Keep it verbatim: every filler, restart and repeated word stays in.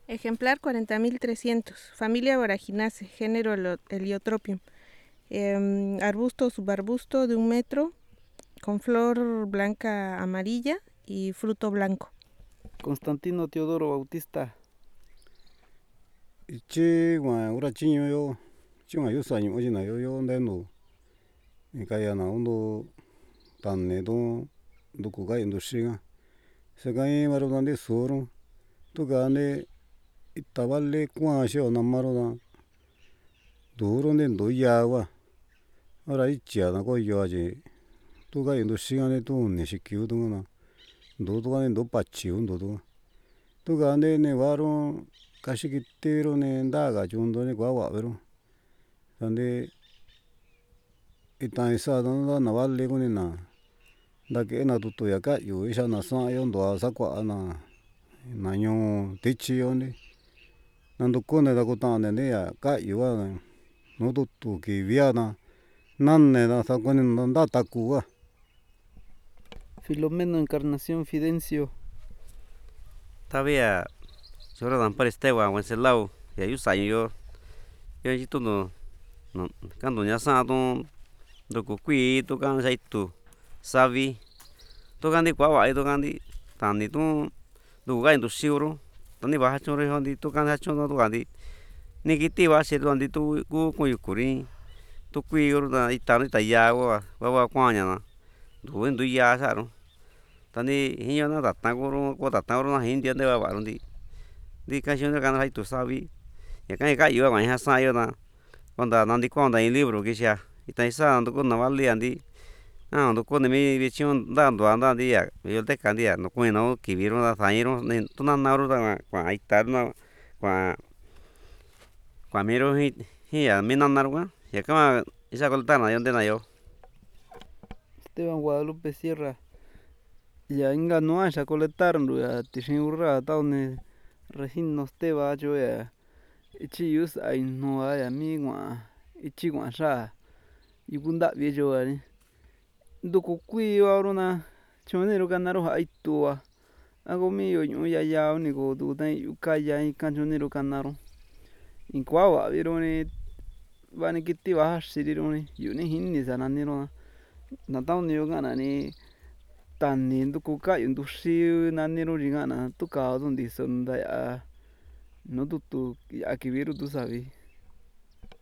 Ejemplar cuarenta mil trescientos, familia Voraginaceae, género Helo- Heliotropium. Em, arbusto o subarbusto de un metro, con flor blanca amarilla y fruto blanco. Constantino Teodoro Bautista. Ichi gua ura chiño yo chunga yo saño oye na yo yo ndeno ni kaya na undo tane do do ku ga indo shinga se ga i maro dande soro to ga ne itabale kwa sho na maro da duro ne ndo ya wa ora ichia na ko yo aje to ga indo shinga ne to ne shikyu do na ndo do ga ndo pachi undo do to ga ne ne waro kashikitero ne ndaga chundo ne kwa wa pero ande itan isa da na vale ko ni na ndake na tutu ya ka yu isa na sa yo ndo sa kwa na na ño tichi yo ni nando kone da ko ta ne ne ya ka yu wa no tutu ki via na nane da sa ko ni nda ta ku wa. Filomeno Encarnación Fidencio. Tavia sora dan para Esteban Wenceslao ya yu saño yo yo jitu no no kando nya sa ton do ku kui to kan sai tu savi to kan di kwa wa to kan di tan ni tu do ga indu siuro tan ni ba chon re hon di to kan ha chon to kan di ni ki ti wa se do di tu ku ku yu kuri to kui ro da ita ni ta ya wa wa wa kwa nya na do ndu ya sa ro tan ni hi yo na ta ta ko ro ko ta ta ro na hin dia de wa wa ro di di ka shon kan hai tu savi ya kan ka yu wa ha sa yo na onda nandi konda in libro que sia ita isa ando ko na vale andi ah ando ko ne mi vision dando anda dia yo te candia no ko no ki viro da sairo ne to na na ro da kwa ita na kwa kwa miro hi hi ya mi na na ro ya kama isa kolta na yo de na yo Esteban Guadalupe Sierra. Ya inga no aya coletar ndo ya tishin urra ta ne regino Esteba yo ya ichi yus ai no ya mi gua ichi gua sha yukunda vi yo ni ndo ku kui wa ro na chone ro kana ro ai tu wa ago mi yo nyu ya ya ni go du ta yu ka ya i kan chone ro kana ro in kwa wa vi ro ni va ni kiti va shiri ro ni yu ni hin ni sa na ni ro na ta ni yo gana ni tan ni ndu ku ka yu ndu shi na ni ro ri gana tu ka do ndi so nda ya no tu tu ya ki vi ro tu sabi.